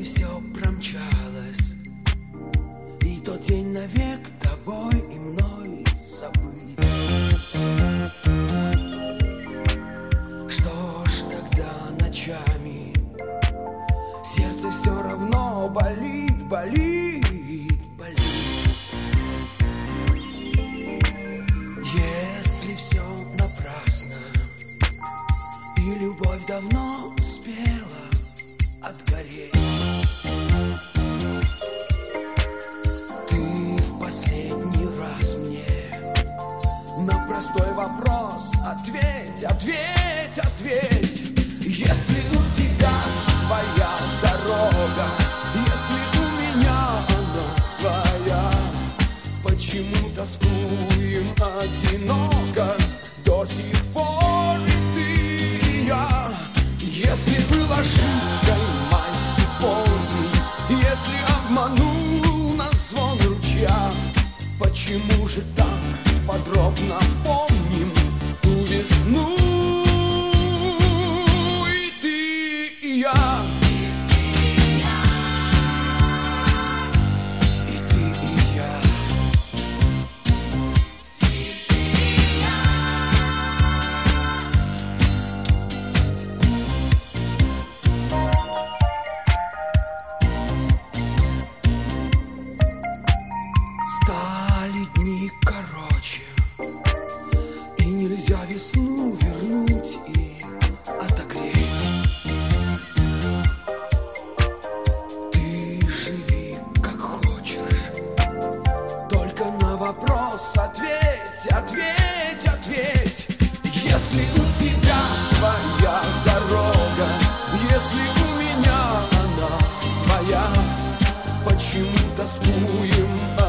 все промчалось, и тот день навек тобой и мной забыт. Что ж тогда ночами сердце все равно болит, болит, болит. Если все напрасно, и любовь давно успела отгореть, ты в последний раз мне на простой вопрос ответь, ответь, ответь. Если у тебя своя дорога, если у меня она своя, почему тоскуем одиноко до сих пор и ты и я? Если был ошибкой майский полдень, если обманул нас звон ручья, почему же так подробно помним ту весну? И ты, и я. И ты, и я. Стали дни короче, и нельзя весну вернуть и отогреть. Ты живи как хочешь, только на вопрос ответь, ответь, ответь. Если у тебя своя дорога, если у меня она своя, почему тоскуем